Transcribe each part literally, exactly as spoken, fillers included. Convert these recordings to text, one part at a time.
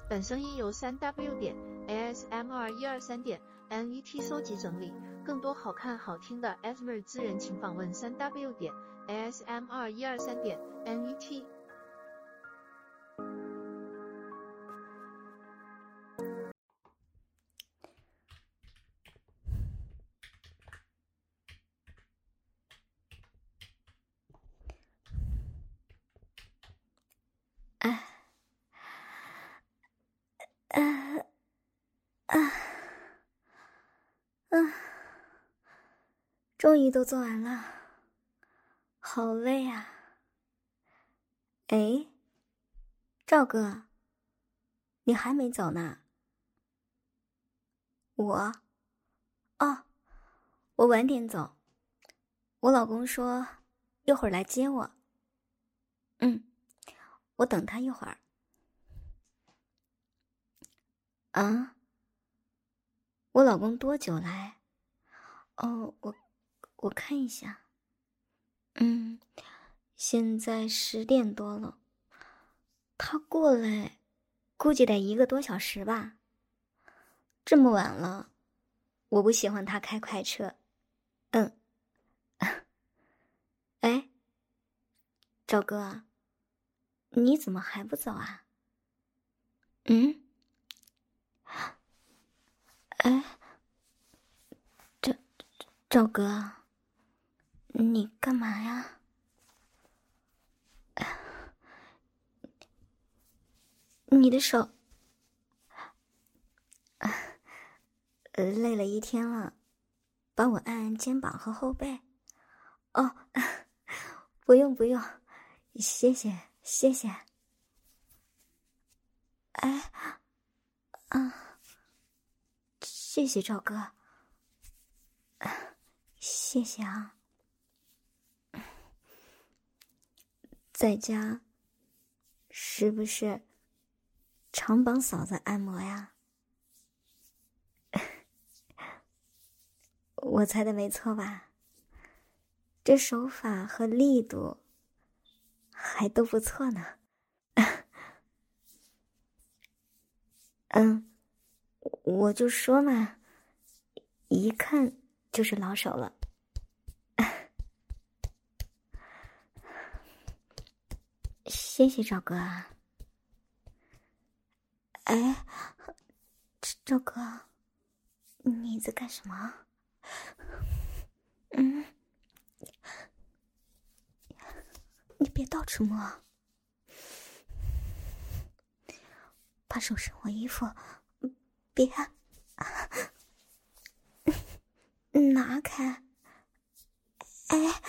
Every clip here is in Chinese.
本声音由 三 W 点 A S M R 一二三点 N E T 搜集整理，更多好看好听的 A S M R 资源请访问 三 W 点 A S M R 一二三点 N E T。 啊啊啊！终于都做完了，好累啊！哎，赵哥，你还没走呢？我？哦，我晚点走。我老公说一会儿来接我。嗯，我等他一会儿。啊？我老公多久来？哦，我我看一下。嗯，现在十点多了，他过来估计得一个多小时吧。这么晚了，我不喜欢他开快车。嗯。哎，赵哥，你怎么还不走啊？嗯？哎，赵赵哥，你干嘛呀？你的手，呃，累了一天了，帮我按按肩膀和后背。哦，不用不用，谢谢谢谢。哎，啊，谢谢赵哥，谢谢啊。在家是不是常帮嫂子按摩呀？我猜的没错吧？这手法和力度还都不错呢。嗯，我就说嘛，一看就是老手了。谢谢赵哥啊。哎，赵哥，你在干什么？嗯，你别到处摸，把手伸我衣服，别拿开。哎，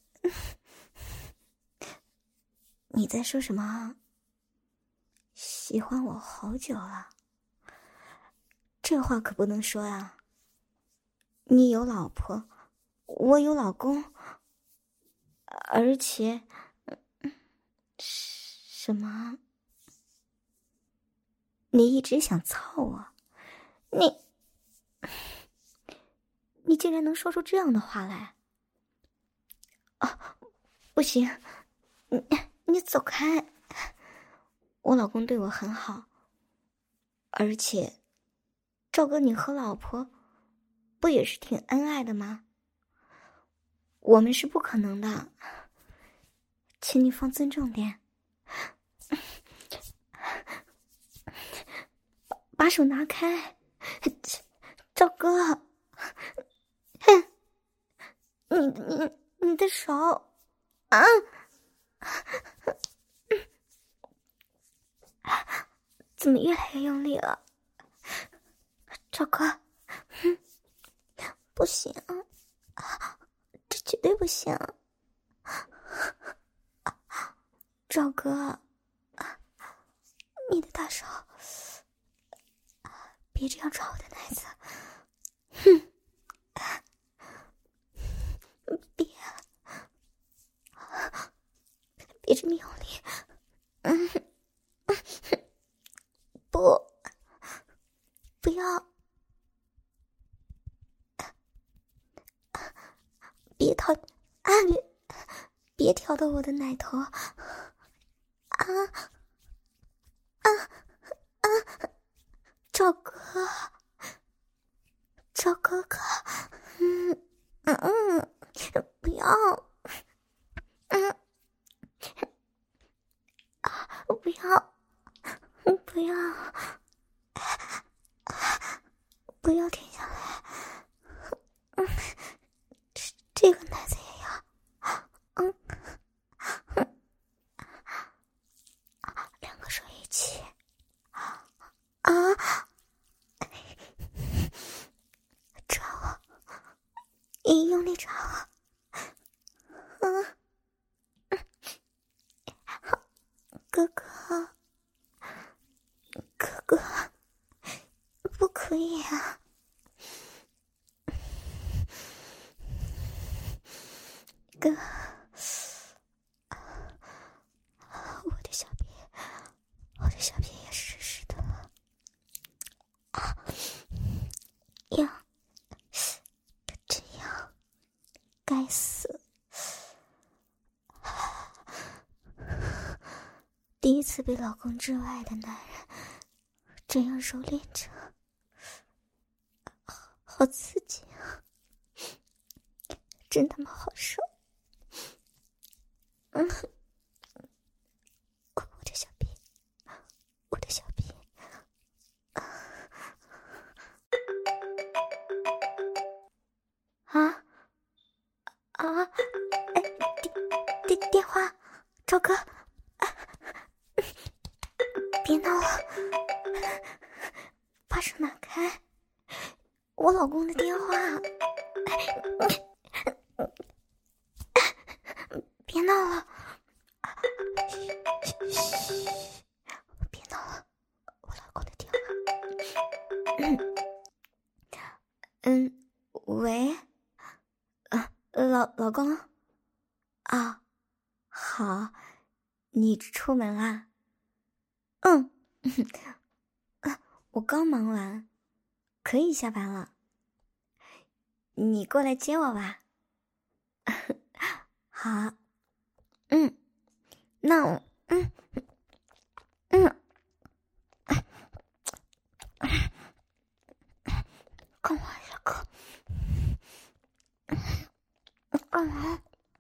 你在说什么？喜欢我好久了，这话可不能说呀。你有老婆，我有老公，而且什么？你一直想操我，你你竟然能说出这样的话来！啊，不行，你你走开！我老公对我很好，而且赵哥你和老婆不也是挺恩爱的吗？我们是不可能的，请你放尊重点。把手拿开，赵哥！哼，你你你的手啊！怎么越来越用力了？赵哥，嗯，不行，这绝对不行！赵哥，你的大手，别这样抓我的奶子，哼！别，别这么用力，嗯，不，不要，别挑啊！别别挑到我的奶头啊啊啊！ 赵哥，赵哥哥，嗯嗯嗯，不要，嗯啊，不要，不要，不要停下来，嗯，这这个奶子也要，嗯，嗯，两个手一起，啊。抓我，你用力抓我，嗯，哥哥，哥哥，不可以啊！哥，我的小臂，我的小臂也湿湿的了，啊，痒。该死！第一次被老公之外的男人这样蹂躏着，好刺激啊！真他妈好受！嗯，我的小臂，我的小臂。啊！啊！哎，电电电话，赵哥，啊、别闹了，把手拿开，我老公的电话。哎、别闹了，别闹了，我老公的电话。嗯，嗯，喂。老老公，啊，好，你出门啦？嗯，我刚忙完，可以下班了。你过来接我吧。好，嗯，那我，嗯嗯，跟我一个。干嘛？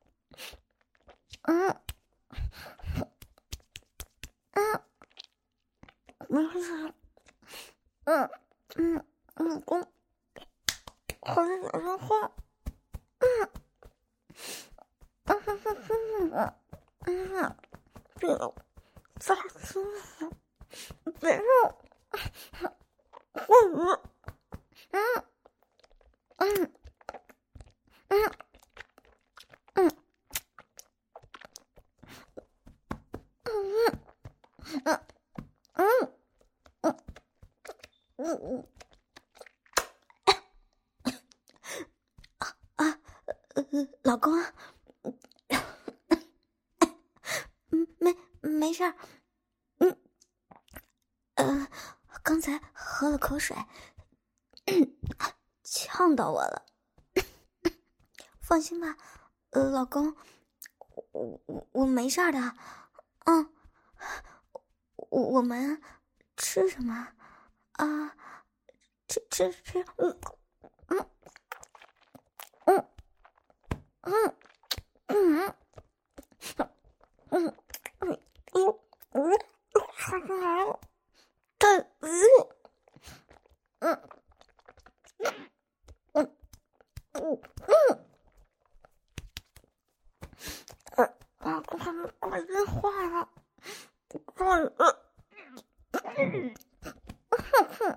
嗯嗯，没事。嗯嗯，老公，我在打电话。嗯嗯嗯嗯嗯，别再亲我，别让我，嗯嗯嗯。嗯嗯嗯嗯嗯嗯啊啊呃老公，没没事儿，嗯呃，刚才喝了口水，呛到我了。放心吧，呃，老公，我我我没事的。嗯，我我们吃什么啊？吃吃吃，嗯嗯嗯嗯嗯嗯嗯嗯嗯，吃出来了，太饿，嗯嗯嗯嗯。我跟他们挂电话了，终于，嗯，哼哼，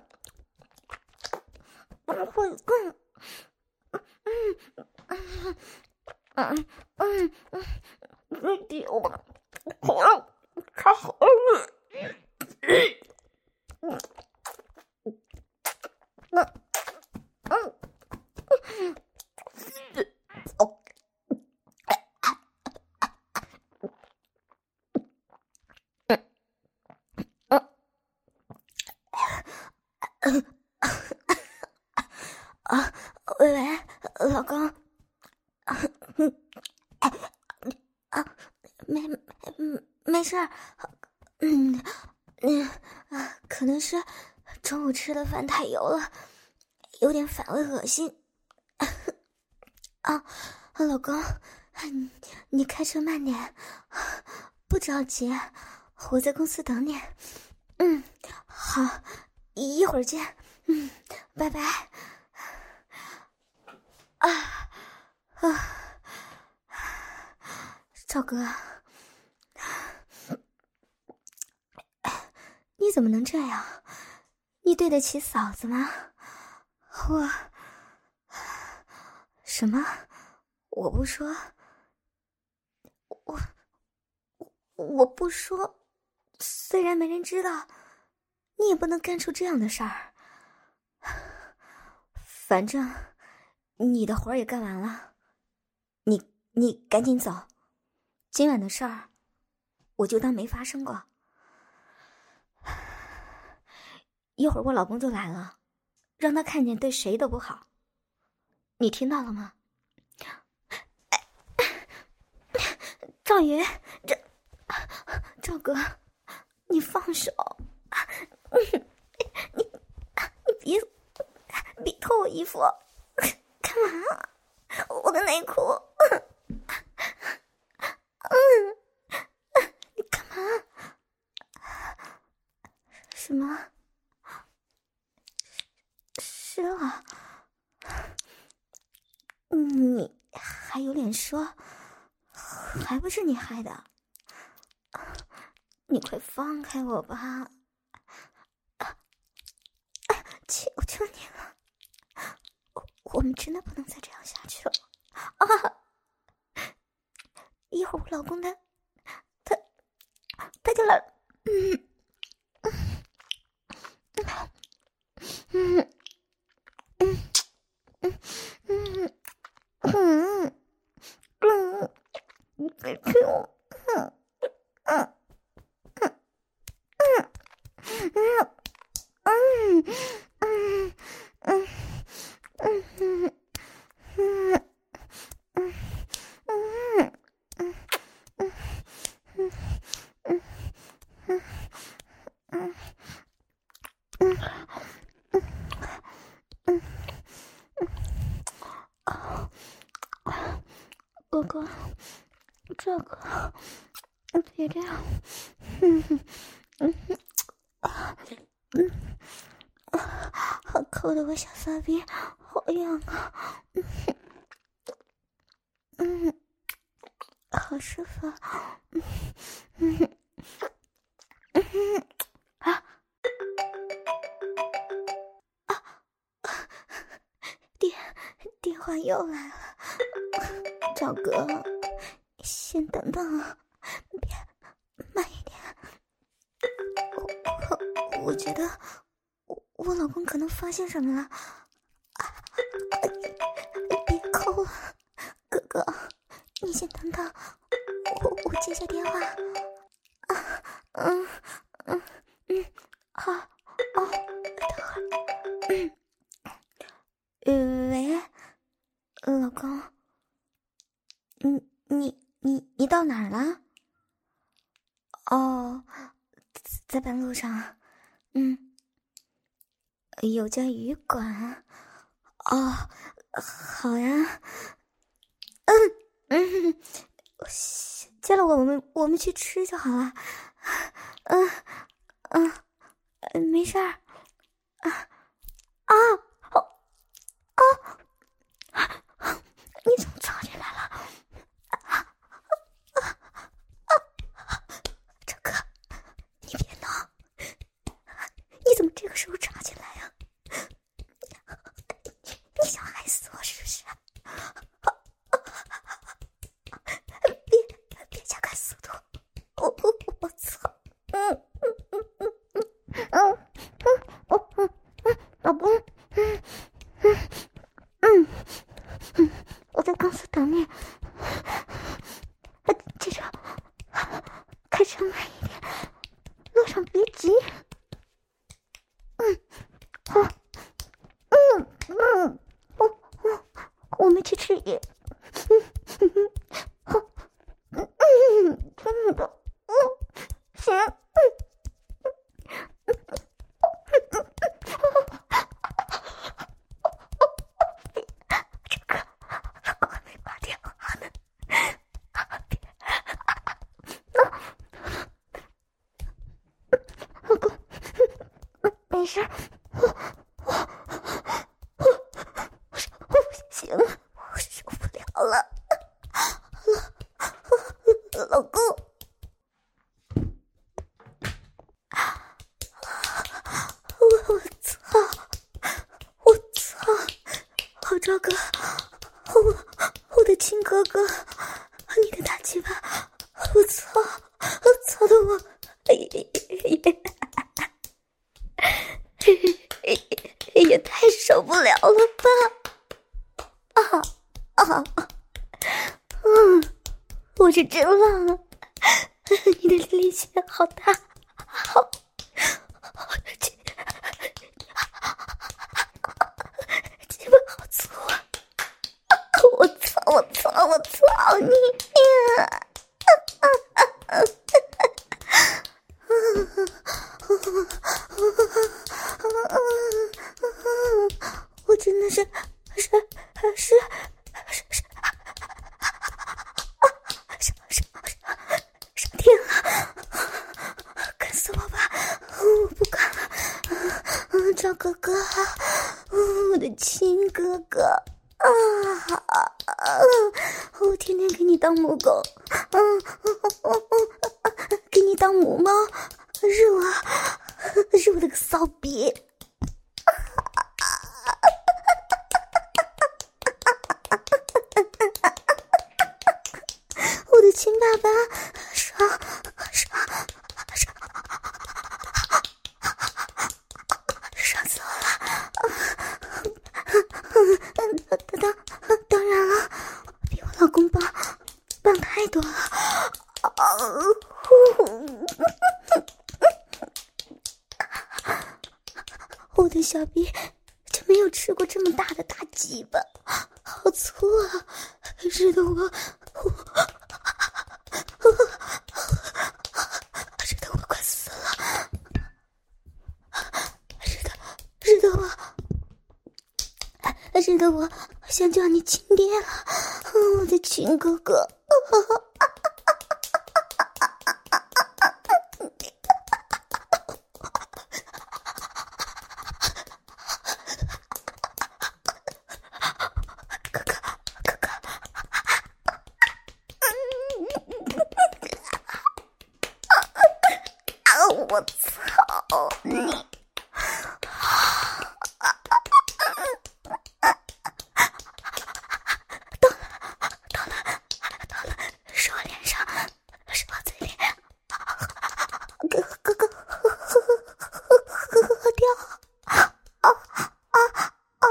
不会更，嗯嗯嗯嗯嗯，弟弟，我好了，他好了，嗯嗯嗯嗯，哦。啊，喂，老公，啊，啊，没没没事儿，嗯， 嗯啊，可能是中午吃的饭太油了，有点反胃恶心。啊，老公，你你开车慢点，不着急，我在公司等你。嗯，好，一会儿见。嗯，拜拜。啊啊，赵哥，你怎么能这样？你对得起嫂子吗？我什么？我不说，我我不说，虽然没人知道，你也不能干出这样的事儿。反正你的活儿也干完了，你你赶紧走，今晚的事儿我就当没发生过。一会儿我老公就来了，让他看见对谁都不好，你听到了吗？赵云，这赵哥，你放手，你你你别别脱我衣服，干嘛？我的内裤，嗯，你干嘛？什么？是啊，你还有脸说？还不是你害的，你快放开我吧！求求你了，我我们真的不能再这样下去了啊！一会儿我老公他他他就来，嗯嗯嗯嗯嗯嗯嗯。你别听我，嗯嗯嗯嗯嗯嗯嗯嗯嗯嗯嗯嗯嗯嗯哥哥。这个，别这样，嗯嗯嗯，好抠的我小骚逼，好痒啊，嗯，好舒服，嗯嗯嗯啊啊，电电话又来了，赵哥。先等等啊，别慢一点。我我觉得我我老公可能发现什么了。啊啊、别抠了，哥哥，你先等等，我我接下电话。啊，嗯嗯嗯，好哦，等会儿。嗯，喂，老公，你你。你你到哪儿了？哦，在半路上，嗯，有家旅馆。哦，好呀，嗯嗯，接了我们我们去吃就好了。嗯嗯，没事儿。啊啊啊！你怎么闯进来了？这个时候插进来呀、啊？你想害死我是不是？别别加快速度！我我我操！嗯嗯嗯嗯嗯嗯嗯嗯嗯，老公，嗯嗯嗯嗯，我在公司等你。这车开车慢一点，路上别急。嗯，好，嗯嗯，我我我们去吃野，嗯嗯好，嗯嗯，真的，嗯行，嗯没事，我我我我我不行了，我受不了了，老老公，我我操，我操，好赵哥，我我的亲哥哥，你的大鸡巴，我操，我操的我，也也太受不了了吧！啊啊，嗯，我是真忘了，你的力气好大，好，好鸡鸡巴好粗啊！我操！我操！我操你！我真的是是是是是上上上天了，干死我吧！我不干了，赵哥哥，我的亲哥哥啊！我天天给你当母狗，嗯，给你当母猫，是我，是我的个骚逼！我的亲爸爸，爽爽爽，爽死我了！当当当然了，比我老公棒棒太多了。我的小臂就没有吃过这么大的大鸡巴，好粗啊！日得我，我日得我快死了，日得日得我，日得我想叫你亲爹了，我的亲哥哥。我操你！到了，到了，到了！是我脸上，是我嘴里，哥哥哥，喝掉！啊啊啊！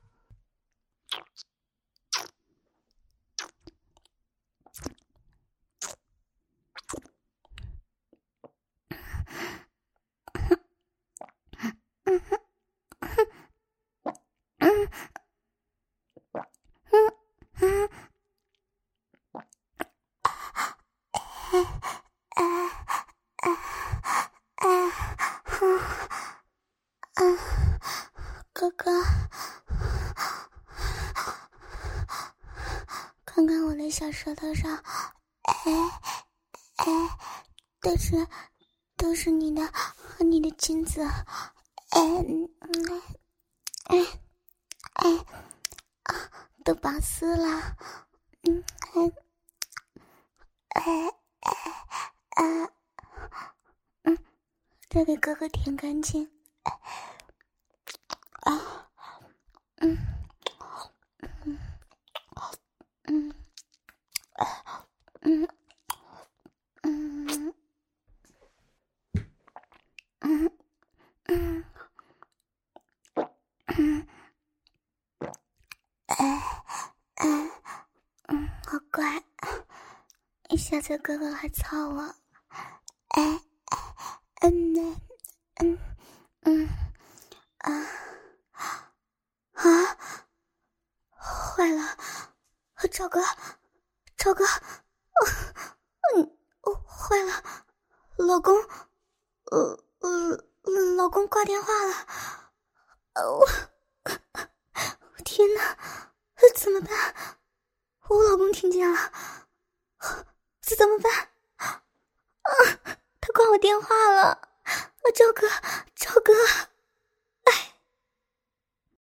哥哥，看看我的小舌头上，哎哎，都是都是你的你的精子，哎嗯哎哎啊，都拔丝了，嗯哎哎哎啊嗯，再给哥哥舔干净，啊嗯嗯嗯嗯嗯嗯嗯嗯，哎哎嗯，好乖，一下子哥哥还操我，哎嗯呢嗯嗯啊啊，坏了，赵哥赵哥，嗯哦坏了，老公，呃呃老公挂电话了，我天哪，怎么办？我老公听见了，这怎么办？啊，他挂我电话了，赵哥赵哥。